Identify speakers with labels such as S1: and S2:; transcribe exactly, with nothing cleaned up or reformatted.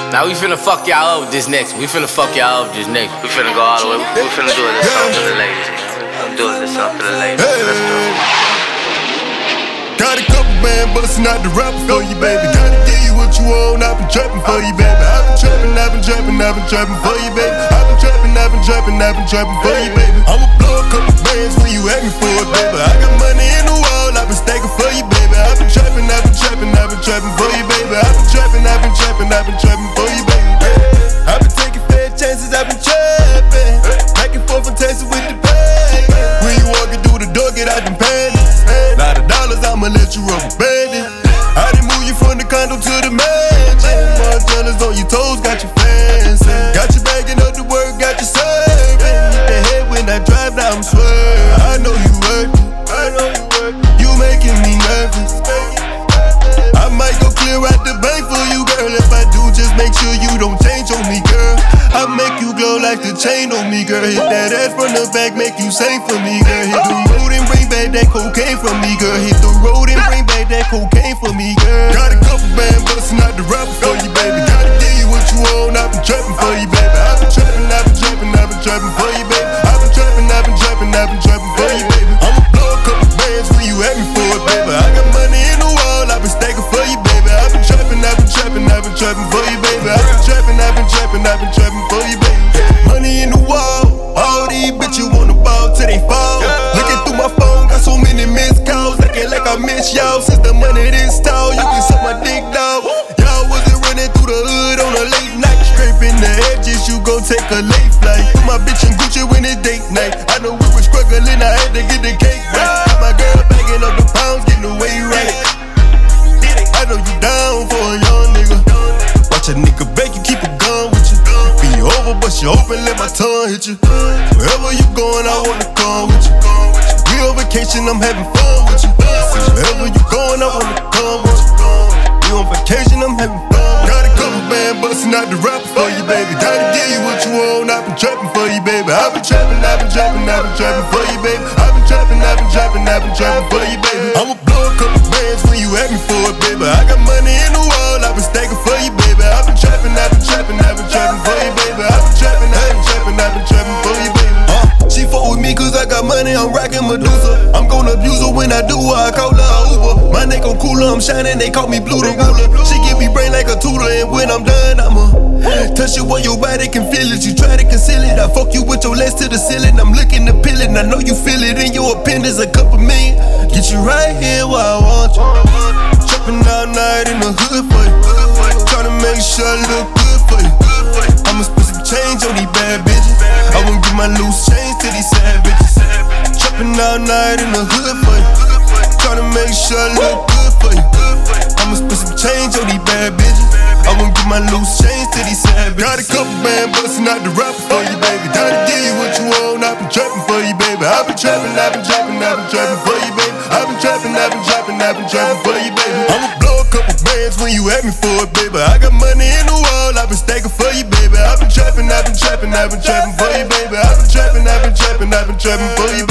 S1: Now we finna fuck y'all up with this next. We finna fuck y'all up with this next. We finna go all the way. We finna do it this song for the ladies. I'm doing this song for the ladies. Hey. Let's go.
S2: Got a couple band bustin' out the rapper for you, baby. Gotta give you what you want. I've been trapping for you, baby. I've been trapping, I've been trapping, I've been trapping for you, baby. I've been trapping, I've been trapping, I've been trapping for you, baby. I'ma blow a couple bands when you at me for it, baby. I got money in the wall, I've been stacking for you, baby. I've been trapping, I've been trapping, I've been trapping for you, baby. I've been trapping, I've been trapping, I've been trapping for you, baby. I've been taking fair chances, I've been trapping. Back and forth and tasting with the bag. When you walking through the door, get out them panties. Lot of dollars, I'ma let you rubber band it. I done move you from the condo to the mansion. Margiela's on your toes, got you fancy. Got you bagging up the work, got you serving. Hit the head when I drive, now I'm swerving. I know you work it, I know you work it. You making me nervous. I might go clear out the bank for you, girl. If I do, just make sure you don't change on me, girl. I make you glow like the chain on me, girl. Hit that ass from the back, make you sing for me, girl. Hit the road and bring back that cocaine from me, girl. Hit the road and bring back that cocaine for me, girl. Got a couple band bustin' out the rapper for you, baby. Gotta give you what you want. I've been trapping for you, baby. I've been trapping, I've been trapping, I've been trapping for you, baby. I've been trapping, I've been trapping, I've been trapping for you, baby. I'ma blow a couple bands when you at me for it, baby. I got money in the wall, I've been stacking for you, baby. I've been trapping, I've been trapping, I've been trapping for you, baby. I've been trapping, I've been trapping, I've been trapping for you, baby. Money in the wall, all these bitches wanna ball till they fall. Looking through my phone, got so many missed calls. Acting like I miss y'all since the money this tall. You can suck my dick, dog. Y'all wasn't running through the hood on a late night. Scraping the edges, you gon' take a late flight. Put my bitch in Gucci when it's date night. I know we were struggling, I had to get the cake right. Got my girl bagging up the pounds, getting the way right. I know you down for a young nigga. Watch a nigga beg you, keep a gun with you. Be over, but you open, let my tongue hit you. Wherever you going, I wanna come with you. We on vacation, I'm having fun with you. Wherever you going, I wanna come with you. We on vacation, I'm having fun. Got a couple band bustin' out the rapper for you, baby. Gotta give you what you want. I've been trapping for you, baby. I've been trapping, I've been trapping, I've been trapping for you, baby. I've been trapping, I've been trapping, I've been trapping for you, baby. I'ma blow a couple bands when you at me for it, baby. I got money in the wall, I've been stacking for you, baby. I've been trapping, I've been trapping, I've been trapping for you, baby. I've been trapping, I've been trapping, I've been trapping for you, baby. Uh, she fuck with me cause I got money, I'm rockin' Medusa. I'm gonna abuse her when I do her, I call her a Uber. My neck on cooler, I'm shining, they call me Blue the Ruler. She give me brain like a tutor, and when I'm done, I'ma touch it where your body can feel it. You try to conceal it, I fuck you with your legs to the ceiling. I'm looking to peel it, and I know you feel it in your appendix. A couple million, get you right here where I want you. Trapping all night in the hood for you. Tryna make sure I look good for you. I'ma spend some change on these bad bitches. I won't give my loose change to these sad bitches. Trapping all night in the hood for you. Tryna make sure I look good for you. I'ma spend some change on these bad bitches. I won't give my loose change to these sad bitches. Got a couple band bustin' out the rapper for you, baby. Gotta give you what you want. I've been trapping for you, baby. I've been trapping, I've been trapping, I've been trapping for you, baby. I've been trapping, I've been trapping, I've been trapping for you, baby. I'ma blow a couple bands when you at me for it, baby. I got money in the wall, I've been stacking for you, baby. I've been trapping, I've been trapping, I've been trapping for you, baby. I've been trapping, I've been trapping, I've been trapping for you, baby.